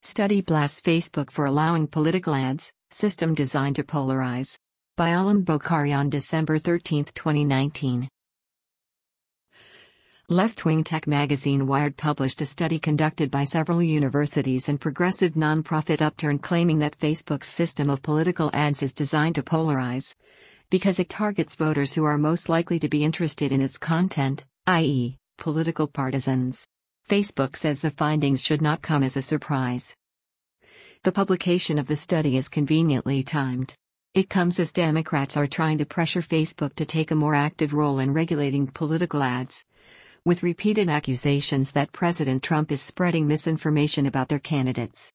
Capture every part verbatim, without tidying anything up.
Study blasts Facebook for allowing political ads, system designed to polarize. By Alam Bokhari on December thirteenth, twenty nineteen. Left-wing tech magazine Wired published a study conducted by several universities and progressive nonprofit Upturn claiming that Facebook's system of political ads is designed to polarize because it targets voters who are most likely to be interested in its content, that is, political partisans. Facebook says the findings should not come as a surprise. The publication of the study is conveniently timed. It comes as Democrats are trying to pressure Facebook to take a more active role in regulating political ads, with repeated accusations that President Trump is spreading misinformation about their candidates.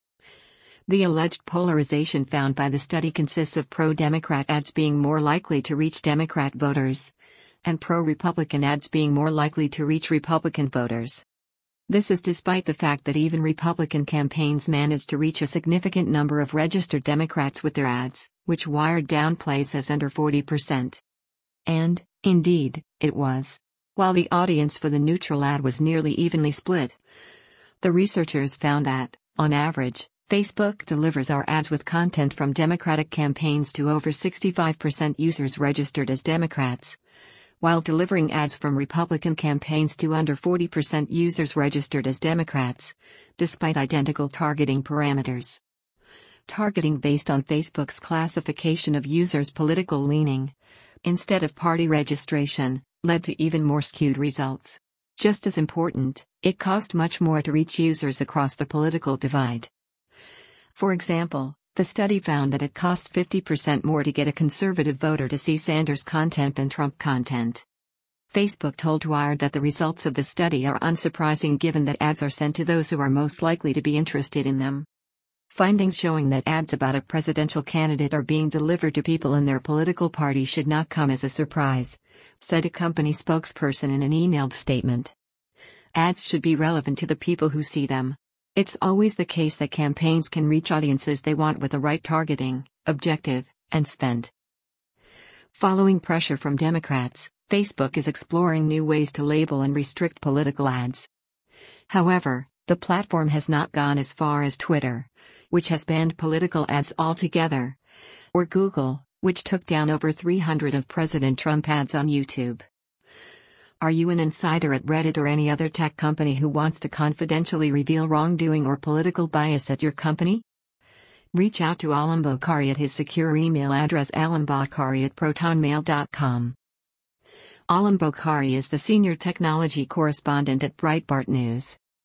The alleged polarization found by the study consists of pro-Democrat ads being more likely to reach Democrat voters, and pro-Republican ads being more likely to reach Republican voters. This is despite the fact that even Republican campaigns managed to reach a significant number of registered Democrats with their ads, which Wired downplays as under forty percent. And, indeed, it was. While the audience for the neutral ad was nearly evenly split, the researchers found that, on average, Facebook delivers our ads with content from Democratic campaigns to over sixty-five percent users registered as Democrats, while delivering ads from Republican campaigns to under forty percent users registered as Democrats, despite identical targeting parameters. Targeting based on Facebook's classification of users' political leaning, instead of party registration, led to even more skewed results. Just as important, it cost much more to reach users across the political divide. For example, the study found that it cost fifty percent more to get a conservative voter to see Sanders content than Trump content. Facebook told Wired that the results of the study are unsurprising given that ads are sent to those who are most likely to be interested in them. Findings showing that ads about a presidential candidate are being delivered to people in their political party should not come as a surprise, said a company spokesperson in an emailed statement. Ads should be relevant to the people who see them. It's always the case that campaigns can reach audiences they want with the right targeting, objective, and spend. Following pressure from Democrats, Facebook is exploring new ways to label and restrict political ads. However, the platform has not gone as far as Twitter, which has banned political ads altogether, or Google, which took down over three hundred of President Trump ads on YouTube. Are you an insider at Reddit or any other tech company who wants to confidentially reveal wrongdoing or political bias at your company? Reach out to Alam Bokhari at his secure email address alambokhari at protonmail dot com. Alam Bokhari is the senior technology correspondent at Breitbart News.